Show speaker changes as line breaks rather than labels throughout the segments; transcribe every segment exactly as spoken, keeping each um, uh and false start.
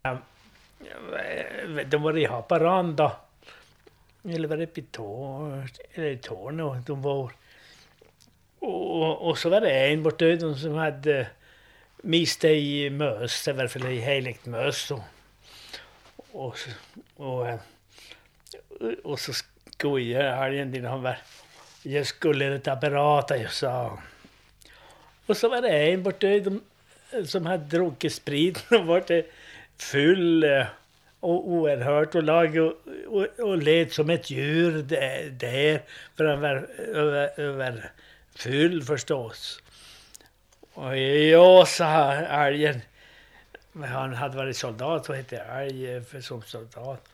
De var i Haparanda. Eller var det i Torn? Eller i Torn. De var... Och, och så var det en borta som hade miste i mös. I alla fall i heligt mös. Och, och, och, och så skojade helgen din han var... Jag skulle ett apparat, jag sa. Och så var det en borta som hade druckit sprit och varit full och oerhört och lag och, och, och led som ett djur där, där för han var över, över full förstås. Och jag sa älgen, men han hade varit soldat och hette älg för som soldat.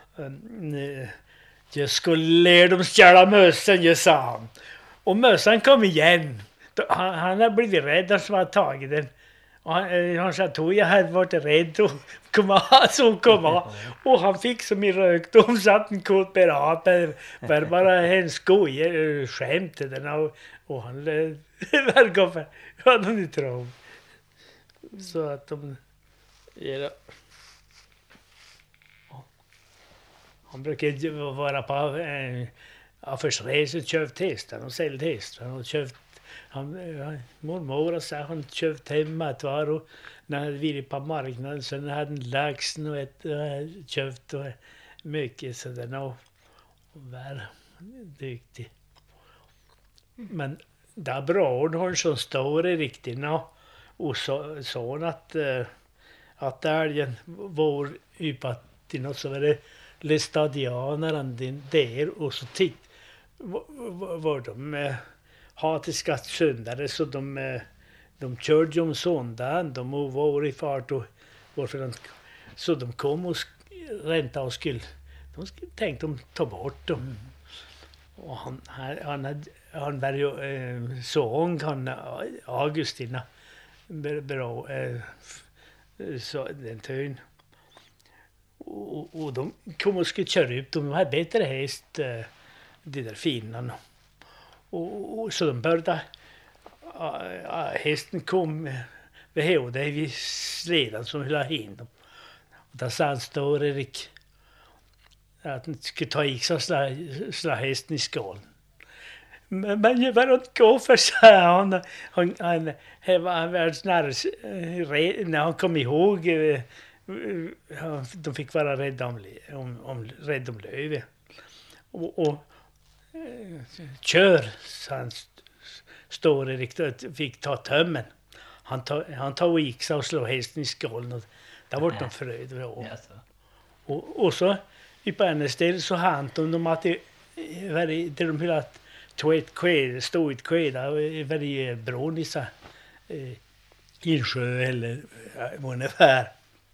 Jag skulle lära dem stjäla mössen, jag sa han. Och mössen kom igen. Han, han hade blivit rädd som hade tagit den. Och han, han sa att jag hade varit rädd och kom så kom och han fick som i rökdom satt en kort pirat för bara en skoj skämte den och, och han verkade för vad de inte tror. Så att de ja, han brukar vara på en affärsresa och köpt hästar och sålt hästar och köpt han mormor sa han köpt hem matvaror när han ville på marknaden så han hade en laxen och ett uh, köpt och mycket så den och var duktig. Men där bra hon som står i riktigt nå och så så att uh, att älgen var ypat till något så var det lestadianaren din där och så titt var, var de uh, hatiska syndare så de de körde om söndagen de var i fart och varför de, så de kom och ränta och skulle de skulle tänkte de ta bort dem. Mm. Och han han han, han var ju eh, sång han Augustina bra eh, så den tön och, och de kom och skulle köra ut de hade bättre häst eh, de där finnarna. Och, och så de började uh, uh, hästen kom vid hevde vid sledan som ville ha in dem. Och där sa han står Erik att han skulle ta i så slå, slå hästen i skålen. Men, men jag var inte gå för sig han han han han var världens när när han kom ihåg uh, uh, de fick vara rädda om om, om rädda om löv. Och, och kör så han står riktigt fick ta tömmen. Han tog han tog yxa och slog hästen i skålen och där vart de fröjd och, och och så i på en ställe så han de de att det var det de ville att tvätt kväd stod ett kväd var det bron i så eh, insjö eller ungefär.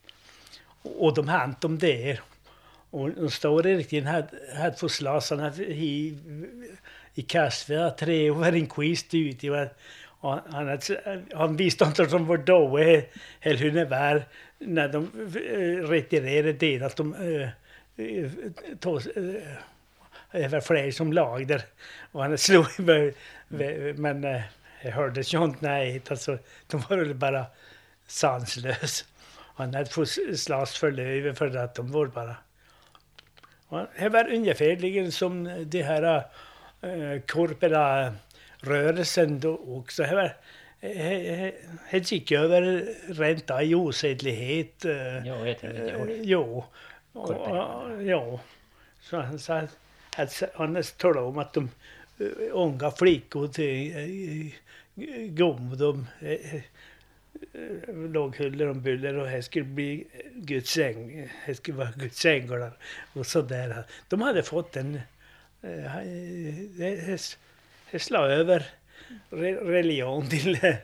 Och de hann de där. Och de står riktigt hade hade fått slasarna i i kastvär tre och var en kvist ut i vad han hade, han visste inte att de var då eller hur det var när de retirerade det att de äh, tog det var fler som lag där och han slog men äh, jag hörde sånt nej alltså de var väl bara sanslös. Han hade fått slas för löv för att de var bara det var ungefärligen som det här äh, korpera rörelsen då också. Det var helt gick över ränta i osedlighet. Äh,
jo, jag tänkte det. Äh,
jo. Och, ja. Så han sa att han talade om att de äh, unga flickor till äh, gom de äh, låg huller och buller och här skulle bli Guds säng, här skulle vara Guds sänglar och så där. De hade fått en det äh, slå över re, religion till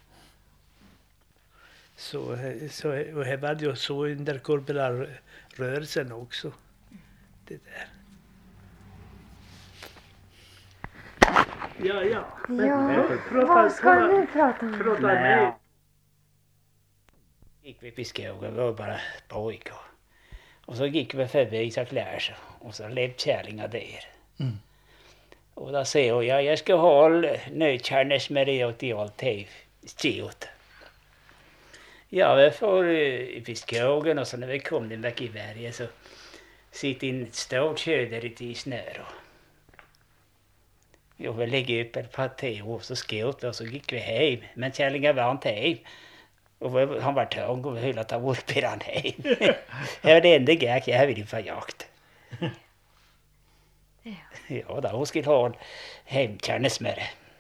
så så och det var ju så under korporal rörelsen också det där. Ja ja.
Men, ja. Vad ska du prata om?
Prata med.
Gick vi på skogen, vi var bara pojkar. Och så gick vi förbi så klär sig. Och så levde kärlingar där.
Mm.
Och då säger jag, jag ska ha nötkärnes med det och det allt det stjort. Ja, vi får upp i skogen och så när vi kom den väck i bergen så sitter in ett stort köder ute i snö då. Jo, vi lägger upp ett par tio år så skåt och så gick vi hem. Men kärlingar var inte hem. Och vi, han var tung och vi höll att ta upp i den hem. Det var det enda gäck jag ville få jakt.
Ja.
Ja, då hon skulle ha en hemkärnesmöre.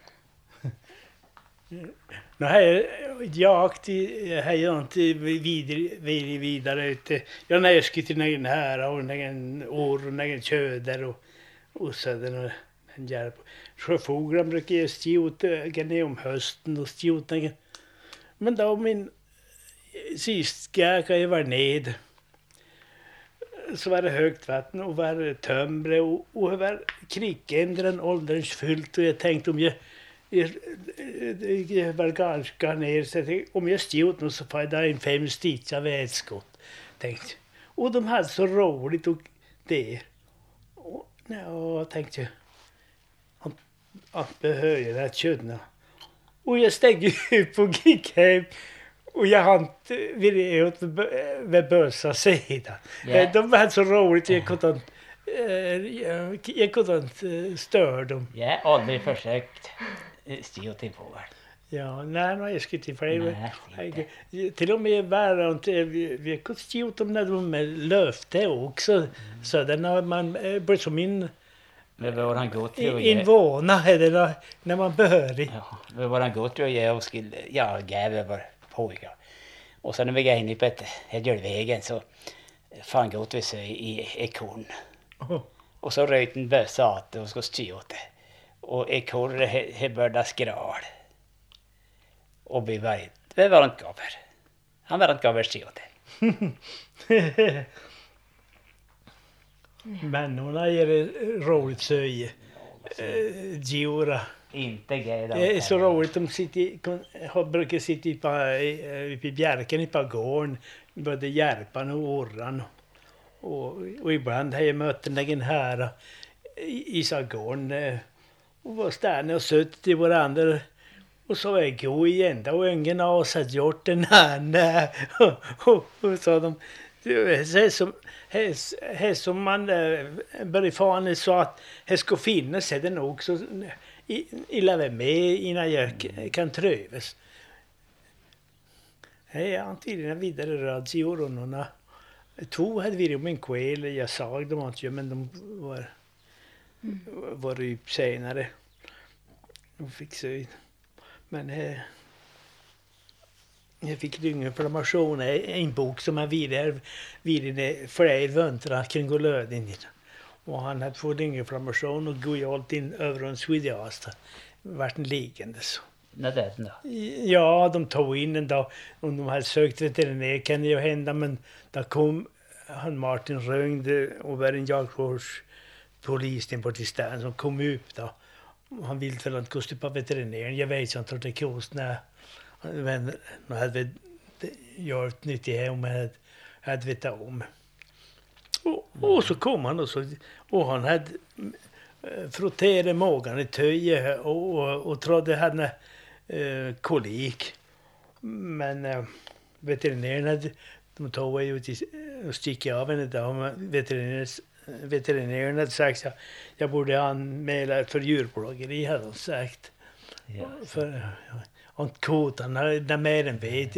Nu har jag jakt i, har jag inte vidare, vidare, vidare ute. Jag näskar till någon här och någon år och någon köder och, och sådär. En järp. Sjöfåglar brukar jag stjota ner om hösten och stjota. Men då min sist gång jag var ned så var det högt vatten och var tömbre och, och var krigändren ålderns fyllt och jag tänkte om jag Jag, jag var ganska ner så jag tänkte, om jag stjot nu så får jag där en fem stickar vätskott. Tänkte. Och de hade så roligt och det. Och jag tänkte att, att behöver jag ködna. Och jag stängde upp och gick hem. Och jag hann vid åt vid bössa sidan.
Yeah.
De hade så roligt jag kunde inte jag, jag kunde inte störa dem.
Jag har aldrig försökt stjota till fågel.
Ja, nej, no, jag skulle inte för
Nej,
det. Till och med värre inte vi, vi kunde stjota dem när de med löfte också. Mm. Så där när man blir som in
Men vad var han gått till
in vana är det när, när man behöver.
Ja, men var han gått till jag och skulle ja, gäva var pojkar. Och sen när vi gick in på ett vägen så fan gått vi så i ekorn.
Oh.
Och så röjt en bössa åt och ska stjota. Och ekorn he började skral. Och vi var vi var inte gaver. Han var inte gaver stjota.
Men hon har ju roligt söj. Eh, Giora.
Inte gay.
Det är så roligt de sitter har brukar sitta i på i bjärken i på gården både järpan och orran. Och, och ibland har jag mött en här i, i Sagården och var ständigt och sött till varandra. Och så är gå igen då och ingen av oss hade gjort en annan. Och, och, och så de det som det som man börjar fan så att det ska finnas är det nog så i, i lave med innan jag kan trövas. Det är antingen vidare radio och några två hade vi om en kväll jag såg dem inte men de var mm. var upp senare. De fick se men eh, jag fick lunginflammation en bok som är vidare vidare flera vintrar kring och löd in i. Och han hade fått lunginflammation och gå allt in över en svidjasta. Vart en liggande så.
När det då?
Ja, de tog in en dag. Om de hade sökt veterinär kan det ju hända. Men då kom han Martin Röngde och var en jaktvårdspolis på till stan som kom upp då. Han ville väl inte gå på veterinären. Jag vet inte om det kostade. Men nu hade vi gjort nytt i hem och hade, hade vetat om. Och, och så kom han och, så, och han hade frotterat magen i töje och, och, och trodde han hade eh, kolik. Men eh, veterinären hade, de tog ju ut och stickade av henne då. Veterinären, veterinären hade sagt att jag borde anmäla för djurplågeri hade han sagt. Ja, för han kotan hade mer än vet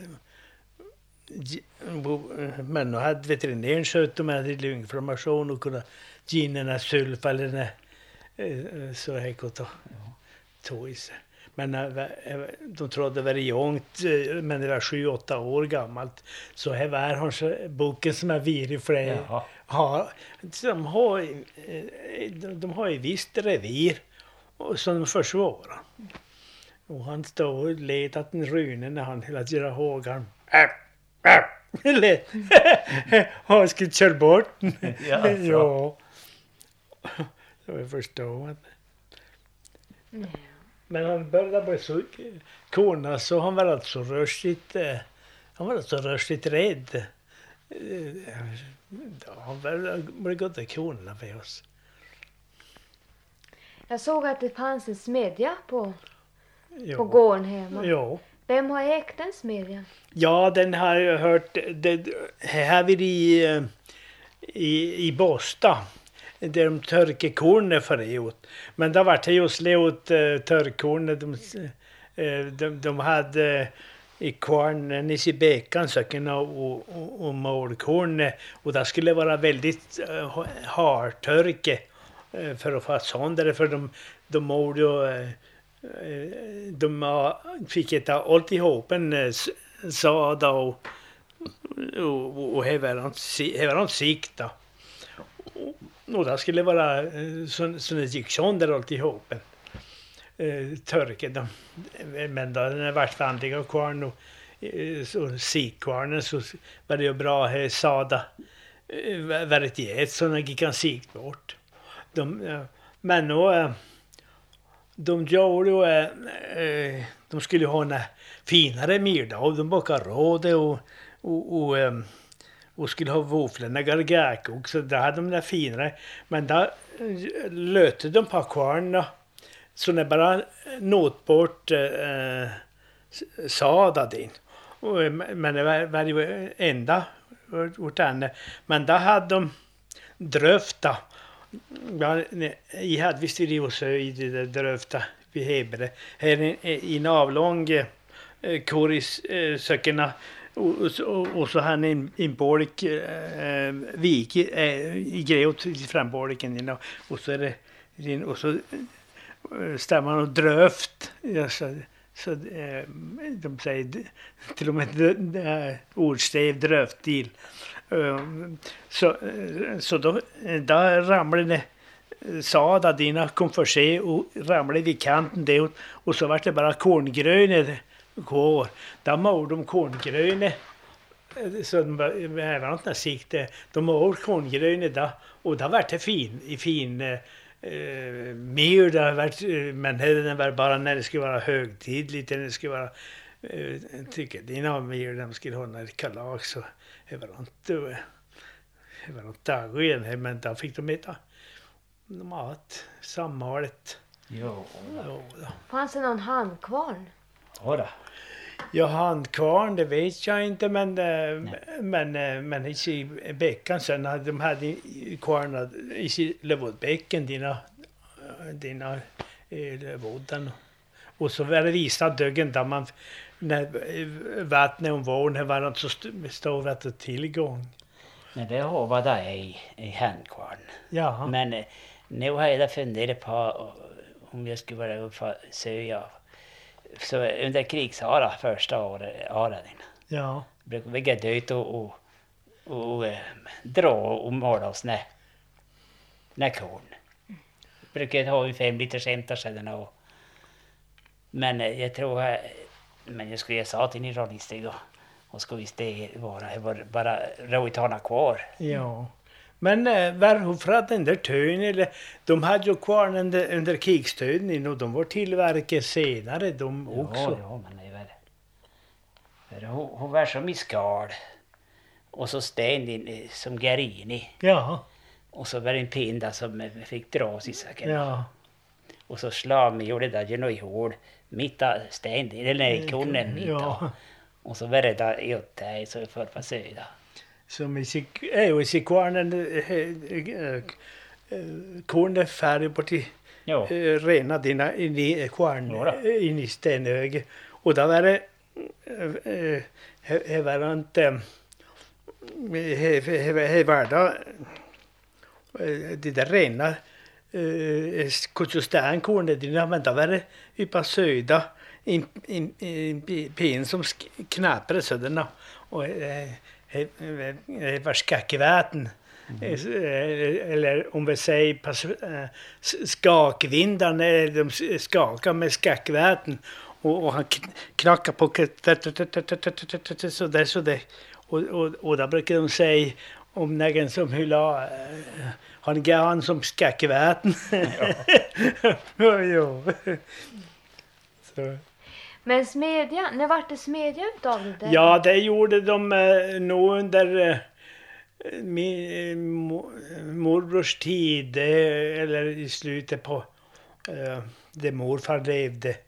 men nu hade veterinären skött dem med lunginflammation och kunde ginerna sulfa eller så här kunde ta i sig. Men de trodde det var jungt men det var sju åtta år gammalt så här var hans boken som är virig för det. Ja, de har de har ju visst revir och som de försvarar. Och han stod och letat en rune när han hela göra hågan. Han skulle köra bort. Ja. Ja. Så jag förstår. Mm. Men han började bli så korna så han var alltså rörsligt han var alltså rörsligt rädd. Han var gått till korna för oss.
Jag såg att det fanns en smedja på
Jo.
på gården hemma.
Jo.
Vem har ägt den smedjan?
Ja, den har jag hört. Det, här vid i, i, i Båstad. Där de törkekornet förut. Men det var det just leot uh, törkekornet. De, uh, de, de hade i kvarnen i bäckan söken och, och, och målkornet. Och det skulle vara väldigt uh, hartörke uh, för att få sönder. För de, de målde uh, de uh, fick äta allt ihop en uh, sada och och och hävar han sikta. Och det skulle vara så, så det gick sönder alltihop. Eh, törke. De, men då den vart vanliga kvarn och så sikkvarnen så var det ju bra att ha sada. Var det ett så den gick han sikt bort. De, ja, men då de gjorde ju eh, de skulle ha en finare middag och de bakade råde och och, och och skulle ha våflorna gargak också. Där hade de där finare. Men där lötte de på kvarna. Så när bara nåt bort eh, sada din. Och, men det var, var ju enda åt henne. Men där hade de dröfta. Ja, jag hade visst det också i det dröfta vid Hebre. Här i, i en avlång eh, koris eh, sökerna. Och, och, och så han en, en bolk eh, vik eh, i grejt i frambolken och, och så är det och så eh, stämmer och dröft ja, så, så eh, de säger till och med äh, ordstäv dröft till uh, så så då där ramlade det sada dina kom för sig och ramlade vid kanten det och, och så var det bara korngröne kvar. Där målade de korngröne så de var inte sikte. De målade korngröne där och där var det fin i fin eh, mer där var men den var bara när det skulle vara högtidligt när det skulle vara eh, tycker dina mer de skulle ha när kalas så det var inte det var inte dagen men då fick de äta mat sammalet.
Jo.
Jo då.
Fanns det någon handkvarn?
Ja då.
Ja, handkvarn, det vet jag inte, men, men, men i bäcken sen hade de hade kvarnar i Lövådbäcken, dina, dina Lövåden. Och så var det visa dögen där man, när vattnet om våren var det så stod att tillgång.
Men det har varit där i, i handkvarn.
Ja.
Men nu har jag funderat på om jag skulle vara upp för söja. Så under krigsåret första året året
ja
brukade vi gå ut och och, och, och dra och måla oss när när korn. Brukade ha en fem liter hämta sedan och men jag tror men jag skulle säga till ni Ronnistig och och ska visst det vara var bara roligt att ha kvar.
Ja. Men äh, varför att den där tön eller de hade ju kvar under, under krigstiden och de var tillverkade senare de också.
Ja, ja men det var för hon, hon var som i skal och så sten in som garini.
Ja.
Och så var det en pinda som fick dras i saken.
Ja.
Och så slam gjorde det ju något hål mitt av sten eller nej konen mitt
ja.
av. Och så var det där ut så för på söda.
Som i sig är i sig kvarnen kornet färg på till
Ja.
rena dina in i kvarn
Ja,
in i stenöge och där var det det var inte det var det det där rena koststän kornet dina men där var det uppe söda in in pin som knappade sådana och det var skakvatten mm. eller om vi säger skakvindan de skakar med skakvatten och, och han knackar på så där så där och och och där brukar de säga om någon som hylla han garn som skakvatten. Ja. Jo. Så
Men smedja, när vart det smedja utav det där?
Ja, det gjorde de eh, nog under eh, min mo, morbrors tid eh, eller i slutet på eh, det morfar levde.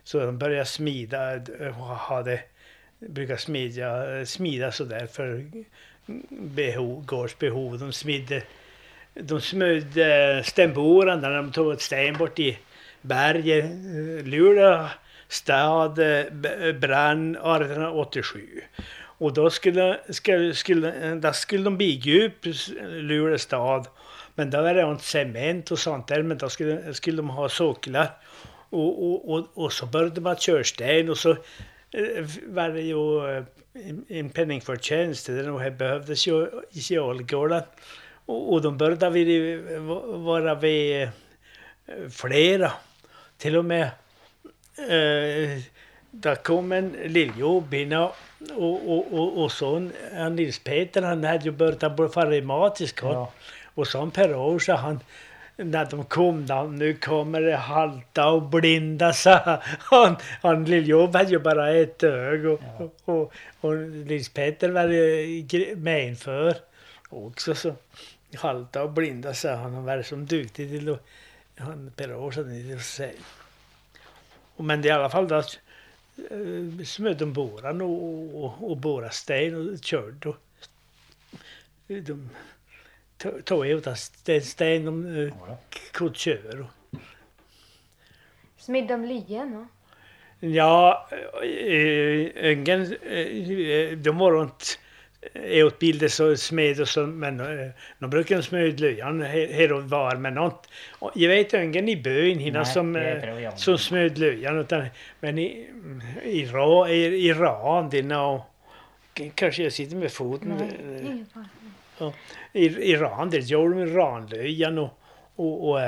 Så de började smida, eh, hade, brukar smida, smida sådär för behov, gårdsbehov. De smidde, de smödde stenboran när de tog ett sten bort i berget. Luleå stad eh, brann arton åttiosju. Och då skulle, skulle, skulle, då skulle de bygga upp Luleå stad. Men då var det inte cement och sånt där, men då skulle, skulle de ha socklar. Och, och, och, och så började man köra sten och så eh, var det ju eh, en penningförtjänst. Det behövdes ju i Kjolgården. Och, och de började vid, vara vid eh, flera. Till och med eh, där kom en lilljobbina och, och, och, och så en Nils Peter, han hade ju börjat bli reumatisk. Ja. Och så Per Åsa, han, när de kom då, nu kommer det halta och blinda, så han, han lilljobb hade ju bara ett öga och, ja. och, och, och Nils Peter var med inför också, så halta och blinda, så han var som duktig till att han Per Åsa inte säga. Men det i alla fall då smöd de boran och, och, och borade sten och körde. Och de tog ut den sten de uh, kunde köra.
Smidde de lien då?
Ja, ungen, de var inte utbildade så smed och så, men de brukar smöd löjan här och var, men något. Jag vet ungen i byn hinna som, som smöd löjan, utan, men i, i, ra, i, i ran, och kanske jag sitter med foten. Nej, ja, i, i ran, det gjorde de ranlöjan och, och, och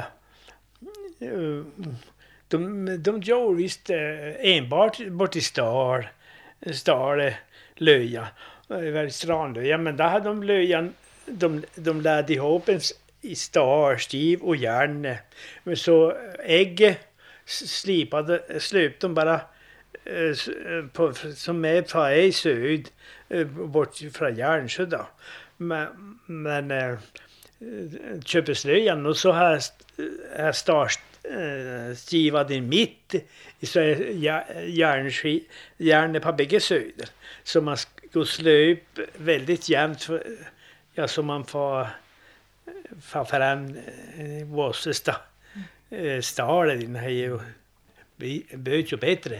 de, de gjorde visst enbart bort i stal, stal löja. Strandlöja, men där hade de löjan, de, de lärde ihop en i star, stiv och järn. Men så ägg slipade, slöp de bara på, som är på i syd bort från järn så då. Men, men äh, köpeslöjan och så här, här star äh, stivad i mitt så är järn, järn på bägge sidor. Så man ska slö upp väldigt jämnt för, ja, så man får få fram våsesta äh, stalen in här ju böt ju bättre.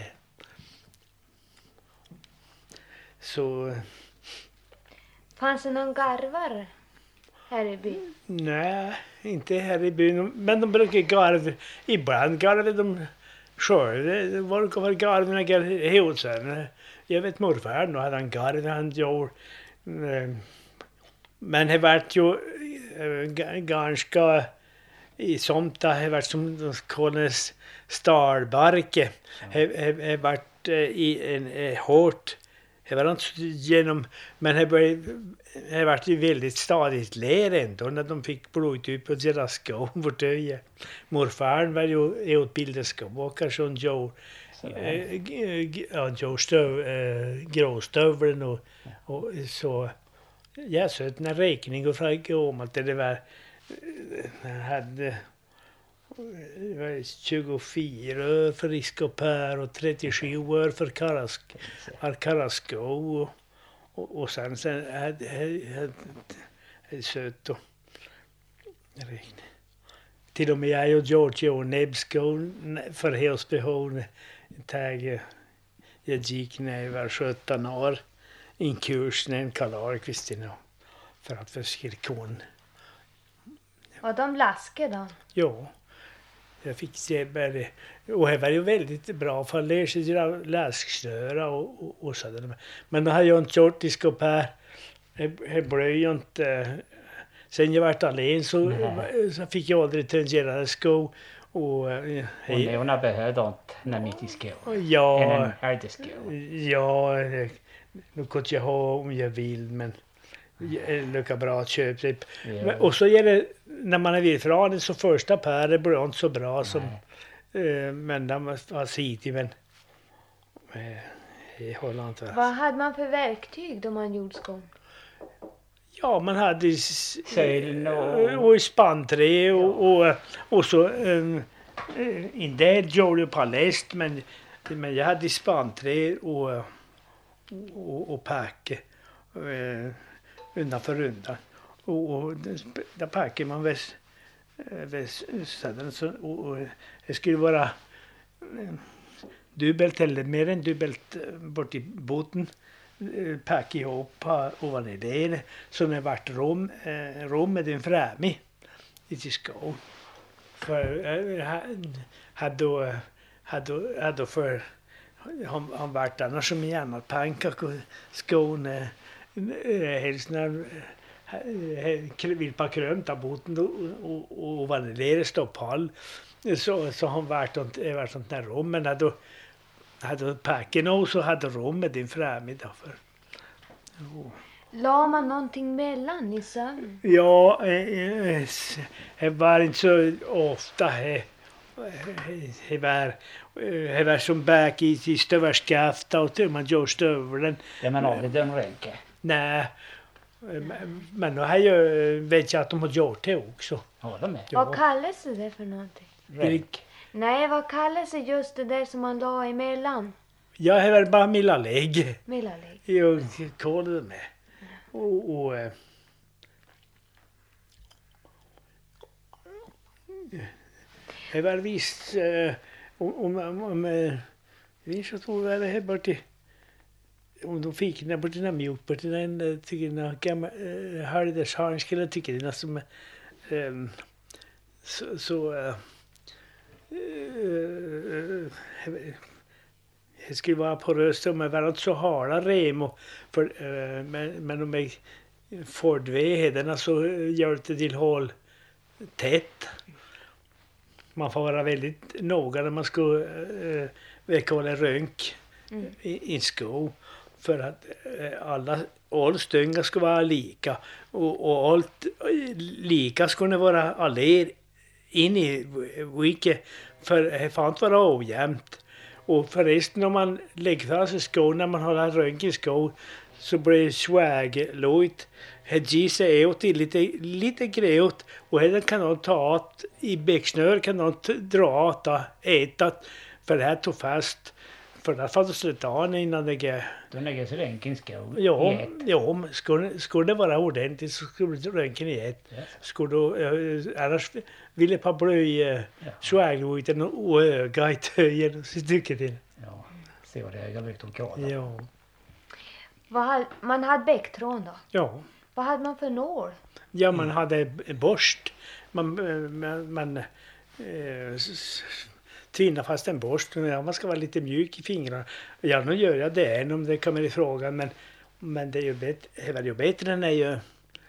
Så
fanns det någon garvar här i byn?
Nej, inte här i byn, men de brukar garv, ibland garv de själva. Det var var garvarna garv. Jag vet morfar, nu hade han garv, han gjorde. Men det vart ju ganska i somt det har varit som de kallas stalbarke. Det vart i en hårt. Det var inte genom, men det har varit väldigt stadigt ler ändå när de fick blod ut på deras skor vårt öje. Morfar var ju utbildad skomakare som gjorde ja, gjorde stöv, äh, gråstövlen och, och så. Jag söt en räkning och frågade om att det var, han hade det var tjugofyra öre för riskopär och trettiosju öre för karask, karasko och, och, och sen, sen hade, hade, hade söt och räkna. Till och med jag och George och Nebsko för helsbehov tag jag gick när jag var sjutton år i en kurs när en kalar Kristina för att försöka kon.
Och de laske då?
Ja. Jag fick se bara, och det var ju väldigt bra för att lära sig läskstöra och, och, och sådär. Men då hade jag inte gjort i skop här. Det blev ju inte, sen jag vart alene så, så fick jag aldrig tangera sko. Och,
och Leona behövde inte när mitt i sko.
Ja,
en ärdesko.
Ja, nu kunde jag ha om jag vill, men lika bra att köpa det. Ja. Och så är det, när man är vidfrån så första päret blir inte så bra. Nej. Som eh, men de var sitig, men eh, håller inte.
Vad hade man för verktyg då man gjorde skon?
Ja, man hade
säln och,
och spanträ och, och, och så eh, en del gjorde på läst, men Men jag hade spanträ och, och, och packe eh, undan för undan. Och, och där packar man väl, väl sedan så och, och det skulle vara eh, dubbelt eller mer än dubbelt bort i båten. Packa ihop ovan i det som det vart rom, eh, rom med den framme i skål. För eh, hade hade hade för han han vart annars som i annat pannkak och skåne helst när vill på krönt av båten och och och var det stopphall så så han vart inte vart sånt där rom men hade hade packen och så hade rom med din framme därför. Oh.
La man någonting mellan i sömn?
Ja, det var inte så ofta det var det var som bak i i stöverskafta och man gör stövlen.
Det man aldrig den ränke.
Nej. Men nu har jag vet jag att de har gjort det också.
Ja, de är.
Vad kallas det för någonting?
Ränk.
Nej, vad kallas det just det där som man la emellan?
Ja, det var bara millalägg.
Millalägg.
Jag kollade med. Och, och det var visst om om om vi så tror jag det här bort i om de fick när bort den mjuk bort den tycker jag gamla hade det så skulle tycka det som um, så så uh, uh, det skulle vara på rösten med varandra så hala rem och för uh, men men om jag får dvehedarna så gör det till hål tätt. Man får vara väldigt noga när man ska uh, väcka en rönk mm. i, i sko för att uh, alla all stänga ska vara lika och, och allt lika ska det vara aller in i vilket för det får inte vara ojämnt. Och förresten om man lägger fast sig skor när man har en rönk i skor så blir swag lojt. Det gissar är åt lite lite grejt och det kan man ta att i bäcksnör kan man dra att äta för det här tog fast för det fanns sluta an innan det går.
Då lägger sig rönken skor.
Ja, ja, skulle skulle det vara ordentligt så skulle rönken i ett. Yes. Skulle då uh, annars ville på blöj uh, ja. Swaglojten och öga i töjen så tycker det.
Ja, se vad det är jag vet om kvar.
Ja.
Vad hade, man hade bäcktrån då?
Ja.
Vad hade man för nål?
Ja, man hade en borst. Man man, man eh, tvinna fast en borst. Ja, man ska vara lite mjuk i fingrarna. Ja, nu gör jag det än om det kommer i frågan. Men, men det är ju bättre, det är ju bättre när jag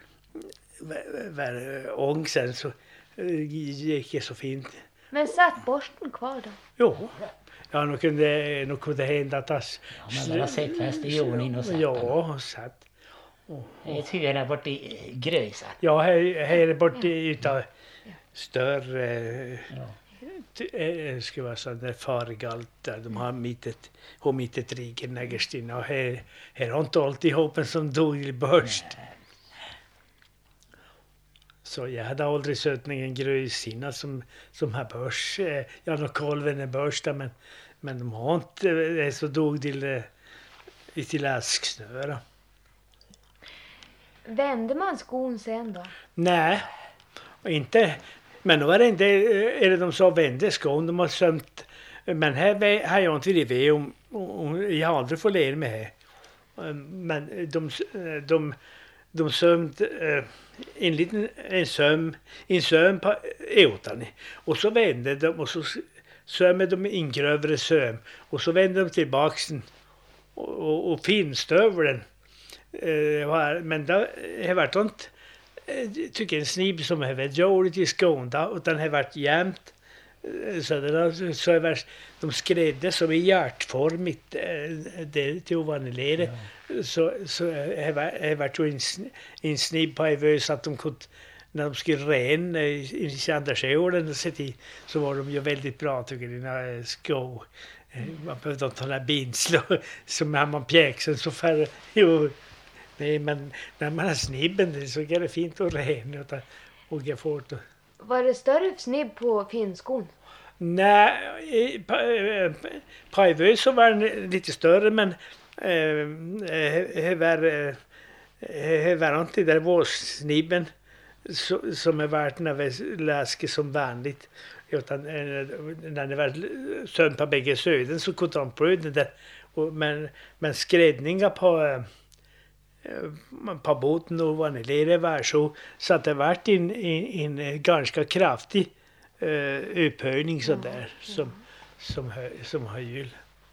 var ung sen så gick det så fint.
Men satt borsten kvar då?
Jo. Ja, nu kunde, nu kunde det hända att jag...
Ja, men det har sett fast i jorden in och satt.
Ja, satt.
Oh, oh. Jag tycker det är bort i grösat.
Ja, här, här är bort i utav större... Ja. Det ska vara sån där fargalt där de har mittet och mittet riken nägerstina och här, här har inte alltid hoppen som dog i börst. Så jag hade aldrig sett någon grösina som, som har börs. Ja, någon kolven är börsta men, men de har inte det så dog till, till asksnöra.
Vände man skon sen då? Nej,
inte. Men då var det inte, är det de som vände skon, de har sömt, men här har jag inte varit med om, om, jag har aldrig fått lära mig här. Men de, de, de sömt en liten en söm, en söm på åtan och så vände de och så sömmer de en grövre söm och så vände de tillbaks och, och, och finstövlen. Men det har varit inte tycker en snibb som har varit gjord i Skånda och den har varit jämnt så det så är värst de skrädde som i hjärtformigt det till ovanligare ja. så så har varit ju en, en snibb på över så att de kunde när de skulle ren i Sandarsjorden så var de ju väldigt bra tycker dina skå man behövde inte ha binslå som när man pjäxen så för jo nej, men när man har snibben så är det fint och ren och, och ge fort.
Var det större snibb på finskon?
Nej, i- på, eh, på Ivö så var den lite större, men det var det var inte där vårsnibben så, som är värt när läske som vanligt. Utan eh, när det var sönd på bägge söden så kunde de pröva det där. Och, men, men skrädningar på eh, på båten och vad det var så, så att det vart en, en, en ganska kraftig eh, upphöjning så där mm. som, som, hö, som höjl.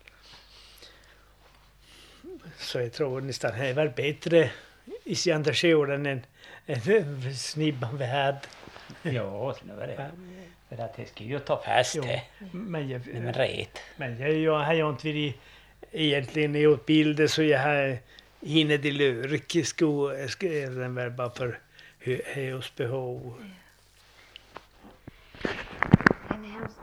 Så jag tror nästan det var bättre i situationen än, än snibban vi hade.
Ja, det var det. För att det ska ju ta fast det.
Men jag,
men rätt.
Men jag, jag har ju inte varit egentligen utbildad så jag har hinner till yrkesko den var bara för hus behov.
En hemsk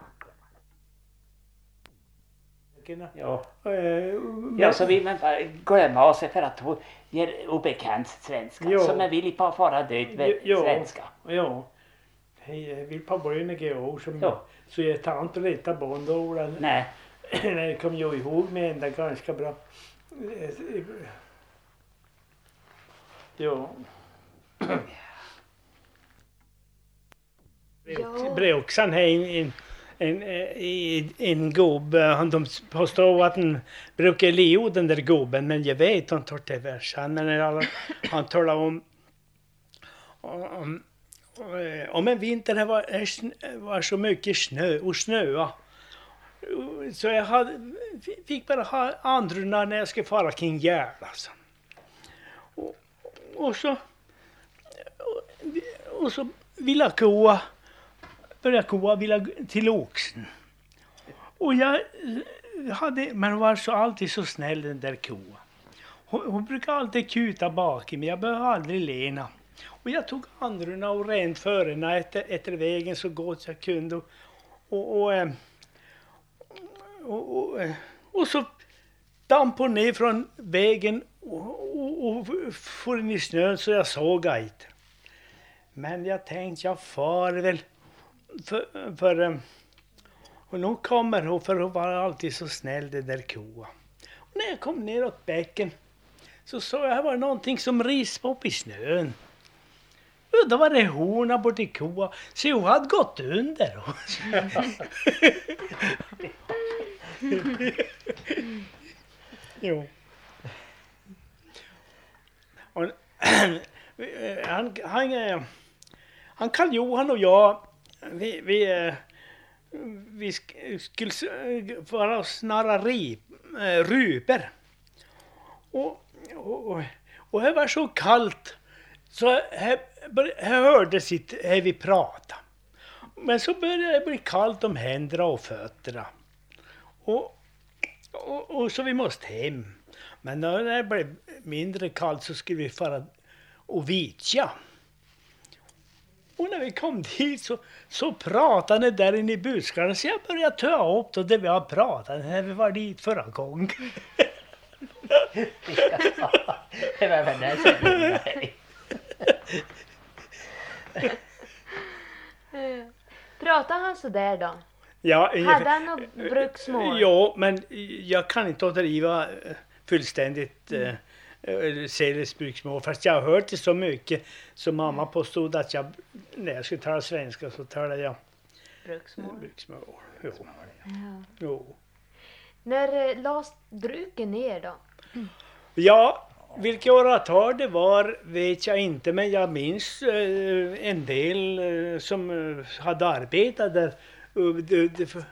Ja. Ja, så vill man bara glömma oss för att hon ger obekant svenska. Jo. Som man vill bara fara död med svenska.
Ja. Jag vill på början gå som ja. Så jag tar inte lite bondorden.
Nej.
Det kommer jag ihåg med ända ganska bra. Ja. Bröksan har en, en, en, en, en gob. De påstår att han brukar leo den där goben, men jag vet inte vart det är versan. Men alla, han talar om, om om en vinter det var, var så mycket snö och snöa. Så jag hade, fick bara ha andra när jag skulle fara kring Gärd alltså. Och, och så och, och så ville jag koa började koa ville till oxen. Och jag hade, men hon var så alltid så snäll den där koa. Hon, hon brukar alltid kuta bak i mig, jag behöver aldrig lena. Och jag tog andruna och rent förarna efter, efter vägen så gott jag kunde. Och, och, och, och, och, och så damp hon ner från vägen och, och, och for in i snön så jag såg inte. Men jag tänkte jag far väl för, för och nu kommer hon för hon var alltid så snäll det där koa. Och när jag kom ner åt bäcken så såg jag här var någonting som rispade upp i snön. Och då var det horna bort i koa. Så hon hade gått under. Jo. Och, han, han, han Karl Johan och jag vi, vi, vi skulle vara och snarra rip, ryper. Och, och, och det var så kallt så här, här hördes sitt här vi prata. Men så började det bli kallt om händerna och fötterna. Och, och, och så vi måste hem. Men när det blev mindre kallt så skulle vi fara och vitja. Och när vi kom dit så, så pratade det där inne i buskarna. Så jag började ta upp då det vi har pratat när vi var dit förra gången.
Det var väl det som
Pratade han så där då?
Ja,
hade han något bruksmål?
Ja, men jag kan inte driva fullständigt mm. äh, Säles bruksmål. Fast jag har hört det så mycket så mamma påstod att jag, när jag skulle tala svenska så talade jag
bruksmål.
bruksmål. Jo.
Ja.
Jo.
När lades bruken ner då?
Mm. Ja, vilka åratal det var vet jag inte, men jag minns eh, en del eh, som eh, hade arbetat där. Uh, det, det för...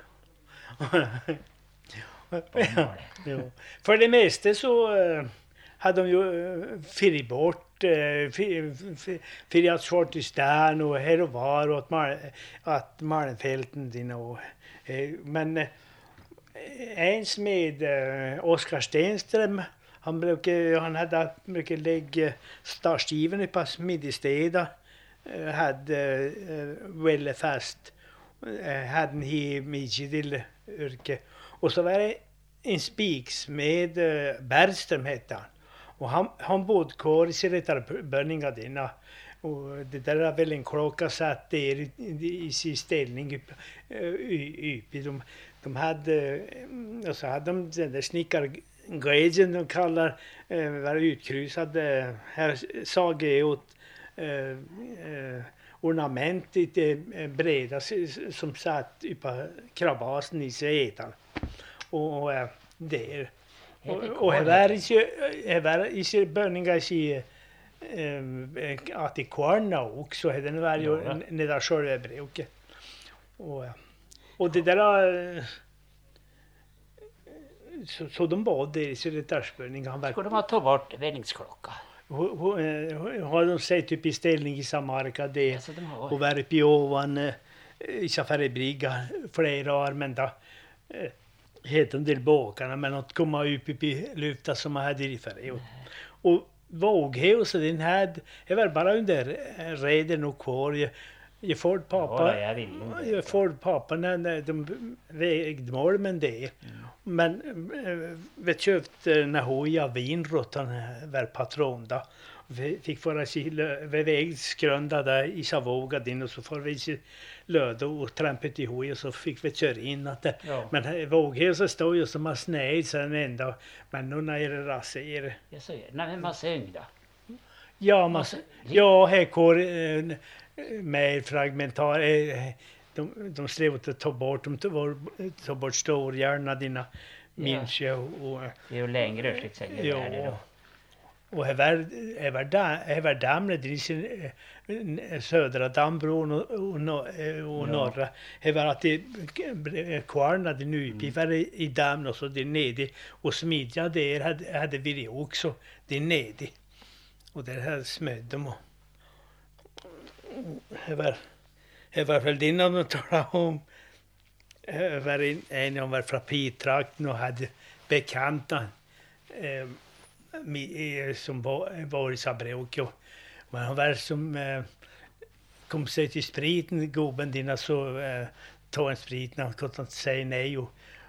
ja. För det mesta så eh, hade de ju eh, fyrt bort, eh, fyrt Shortistan och här och var och att, mal, att Malmfälten din och, eh, men eh, ens med eh, Oskar Stenström. Han brukade, han hade mycket lägga startgiven på Smidesteda, hade uh, väldigt fast, uh, hade en hi mycket till yrke. Och så var det en spiksmed, uh, Bergström hette han. Och han, han bodde kvar i Siretarbrönninga dina. och det där är väl en klocka satt där i, i, i sin ställning upp, upp, de, de hade, och så hade de den där snickargrejen de kallar, var utkryssad, här såg jag åt eh, eh, ornament lite breda som satt på krabasen i sätan. Och, och där. Och, och här var inte, här var inte bönningar i att i kvarna också, den var ju nedar självbruket. Och, och det där så, så de var där i sin tärsbönning.
Skulle de ha tagit bort vändningsklocka?
Har de sett typ i ställning i Samarka det ja, de och var uppe i ovan i Safaribriga flera år men då eh, heter en del båkarna men att komma upp i lufta som man hade i förr. Och våghuset den hade det var bara under reden och kvar jag, jag får pappa
ja, jag,
jag får pappa när de vägde mål men det mm. Men vi köpte när hoja vinrotan var patron då. Vi fick föra sig vi vägde skrönda där i Savoga din och så får vi sig löda och trampet i hoja så fick vi köra in att det. Ja. Men våghuset stod ju som en sned sen ända men nu när det raser.
Jag säger när man syngda.
Ja, massa, ja, här går eh, med fragmentar eh, de de strävar att ta bort de ta bort storhjärna dina minns jag och
det är ju längre slikt säger
ja, det då. Och här var här var där här var damne det södra Dambron och och, och norra här var att det kvarna det nu vi var i damn och så det nere och smidja där hade hade vi också det nere. Och där här smöd de och det var, det var väl innan de talade om det var en, en som var från Pitrakten och hade bekanta eh, med, som var, var i Sabreuk men han var som eh, kom sig till spriten gubben dina så eh, tog en sprit när han kunde inte säga nej och,